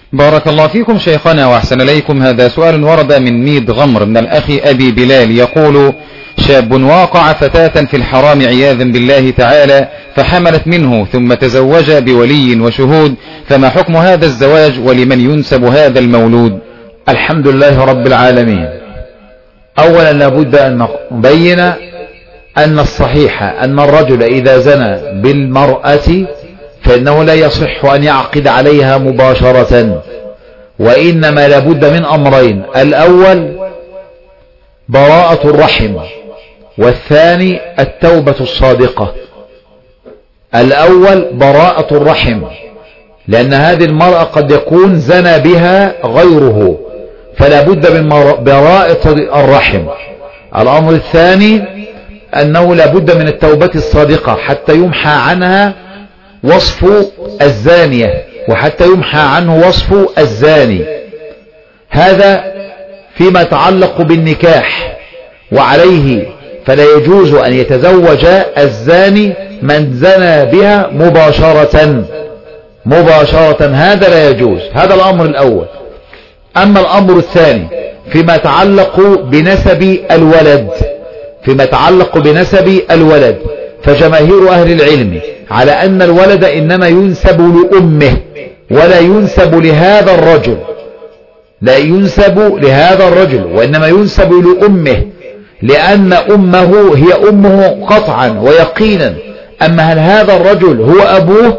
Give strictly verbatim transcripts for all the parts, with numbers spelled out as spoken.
بارك الله فيكم شيخنا وأحسن إليكم. هذا سؤال ورد من ميد غمر من الأخ أبي بلال يقول: شاب واقع فتاة في الحرام عياذا بالله تعالى فحملت منه ثم تزوج بولي وشهود، فما حكم هذا الزواج ولمن ينسب هذا المولود؟ الحمد لله رب العالمين. أولا لابد أن نبين أن الصحيح أن الرجل إذا زنى بالمرأة فإنه لا يصح أن يعقد عليها مباشرة، وإنما لابد من أمرين: الأول براءة الرحم، والثاني التوبة الصادقة. الأول براءة الرحم، لأن هذه المرأة قد يكون زنى بها غيره، فلا بد من براءة الرحم. الأمر الثاني أنه لا بد من التوبة الصادقة حتى يمحى عنها وصف الزانية وحتى يمحى عنه وصف الزاني. هذا فيما يتعلق بالنكاح، وعليه فلا يجوز أن يتزوج الزاني من زنى بها مباشرة مباشرة هذا لا يجوز. هذا الأمر الأول. أما الأمر الثاني فيما يتعلق بنسب الولد فيما يتعلق بنسب الولد فجماهير أهل العلم على أن الولد إنما ينسب لأمه ولا ينسب لهذا الرجل لا ينسب لهذا الرجل وإنما ينسب لأمه، لأن أمه هي أمه قطعا ويقينا. أما هل هذا الرجل هو أبوه؟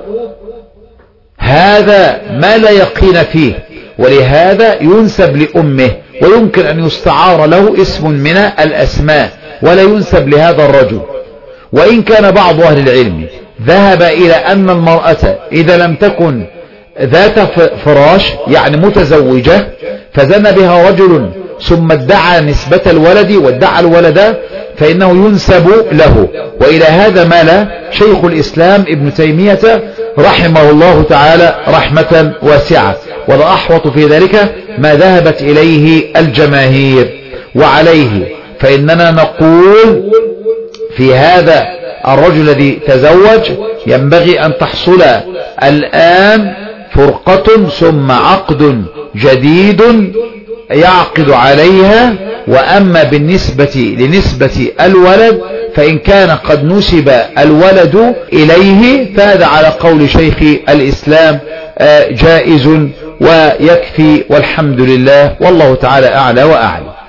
هذا ما لا يقين فيه، ولهذا ينسب لأمه، ويمكن أن يستعار له اسم من الأسماء ولا ينسب لهذا الرجل. وإن كان بعض أهل العلم ذهب إلى أن المرأة إذا لم تكن ذات فراش يعني متزوجة فزنى بها رجل ثم ادعى نسبة الولد وادعى الولد فإنه ينسب له، وإلى هذا مال شيخ الإسلام ابن تيمية رحمه الله تعالى رحمة واسعة، والأحوط في ذلك ما ذهبت إليه الجماهير. وعليه فإننا نقول في هذا الرجل الذي تزوج ينبغي أن تحصل الآن فرقة ثم عقد جديد يعقد عليها. وأما بالنسبة لنسبة الولد فإن كان قد نسب الولد إليه فهذا على قول شيخ الإسلام جائز ويكفي، والحمد لله، والله تعالى أعلى وأعلم.